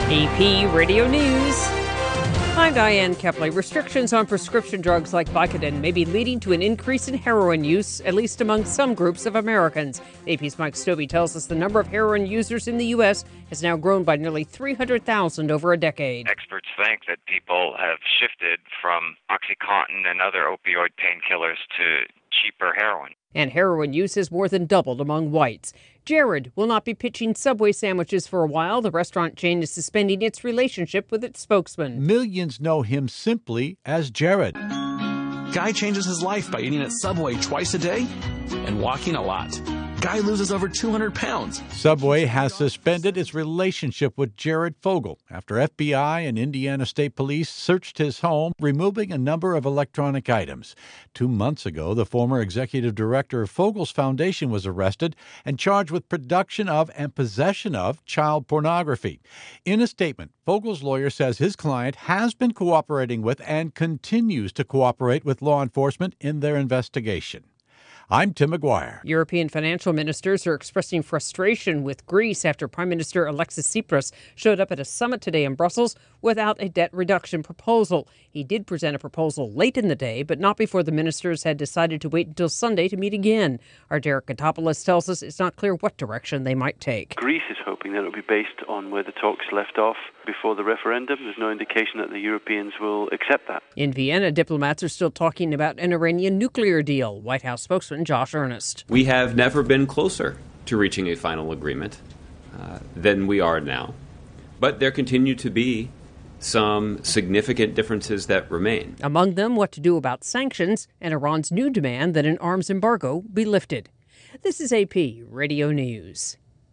AP Radio News. I'm Diane Kepley. Restrictions on prescription drugs like Vicodin may be leading to an increase in heroin use, at least among some groups of Americans. AP's Mike Stovey tells us the number of heroin users in the U.S. has now grown by nearly 300,000 over a decade. Experts think that people have shifted from OxyContin and other opioid painkillers to cheaper heroin. And heroin use has more than doubled among whites. Jared will not be pitching Subway sandwiches for a while. The restaurant chain is suspending its relationship with its spokesman. Millions know him simply as Jared. Guy changes his life by eating at Subway twice a day and walking a lot. Guy loses over 200 pounds. Subway has suspended its relationship with Jared Fogle after FBI and Indiana State Police searched his home, removing a number of electronic items. 2 months ago, the former executive director of Fogle's foundation was arrested and charged with production of and possession of child pornography. In a statement, Fogle's lawyer says his client has been cooperating with and continues to cooperate with law enforcement in their investigation. I'm Tim McGuire. European financial ministers are expressing frustration with Greece after Prime Minister Alexis Tsipras showed up at a summit today in Brussels without a debt reduction proposal. He did present a proposal late in the day, but not before the ministers had decided to wait until Sunday to meet again. Our Derek Katopoulos tells us it's not clear what direction they might take. Greece is hoping that it will be based on where the talks left off before the referendum. There's no indication that the Europeans will accept that. In Vienna, diplomats are still talking about an Iranian nuclear deal. White House spokesman Josh Earnest. We have never been closer to reaching a final agreement than we are now. But there continue to be some significant differences that remain. Among them, what to do about sanctions and Iran's new demand that an arms embargo be lifted. This is AP Radio News.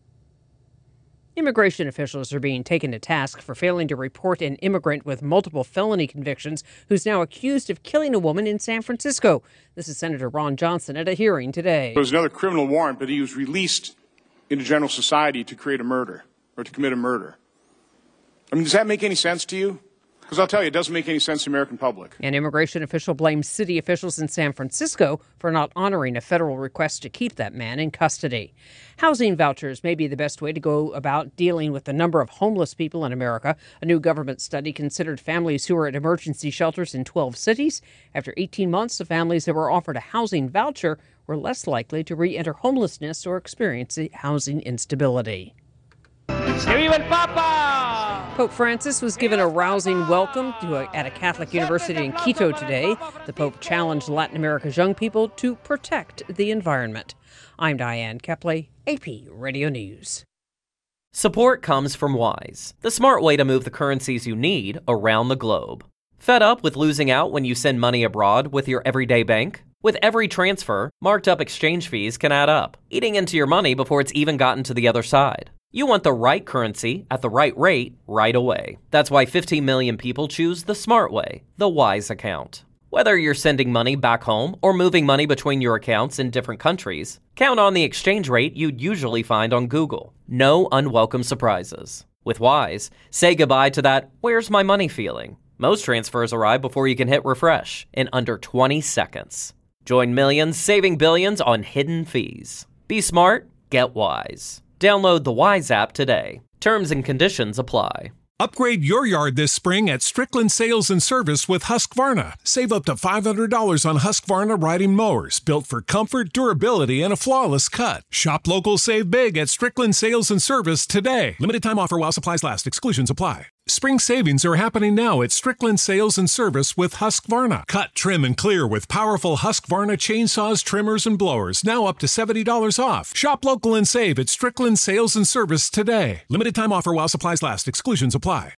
Immigration officials are being taken to task for failing to report an immigrant with multiple felony convictions who's now accused of killing a woman in San Francisco. This is Senator Ron Johnson at a hearing today. There was another criminal warrant, but he was released into general society to create a murder or to commit a murder. I mean, does that make any sense to you? Because I'll tell you, it doesn't make any sense to the American public. An immigration official blames city officials in San Francisco for not honoring a federal request to keep that man in custody. Housing vouchers may be the best way to go about dealing with the number of homeless people in America. A new government study considered families who are at emergency shelters in 12 cities. After 18 months, the families that were offered a housing voucher were less likely to re-enter homelessness or experience housing instability. ¡Que viva el Papa! Pope Francis was given a rousing welcome at a Catholic university in Quito today. The Pope challenged Latin America's young people to protect the environment. I'm Diane Kepley, AP Radio News. Support comes from Wise, the smart way to move the currencies you need around the globe. Fed up with losing out when you send money abroad with your everyday bank? With every transfer, marked up exchange fees can add up, eating into your money before it's even gotten to the other side. You want the right currency at the right rate right away. That's why 15 million people choose the smart way, the Wise account. Whether you're sending money back home or moving money between your accounts in different countries, count on the exchange rate you'd usually find on Google. No unwelcome surprises. With Wise, say goodbye to that "where's my money" feeling. Most transfers arrive before you can hit refresh in under 20 seconds. Join millions saving billions on hidden fees. Be smart, get Wise. Download the Wise app today. Terms and conditions apply. Upgrade your yard this spring at Strickland Sales and Service with Husqvarna. Save up to $500 on Husqvarna riding mowers, built for comfort, durability, and a flawless cut. Shop local, save big at Strickland Sales and Service today. Limited time offer while supplies last. Exclusions apply. Spring savings are happening now at Strickland Sales and Service with Husqvarna. Cut, trim, and clear with powerful Husqvarna chainsaws, trimmers, and blowers. Now up to $70 off. Shop local and save at Strickland Sales and Service today. Limited time offer while supplies last. Exclusions apply.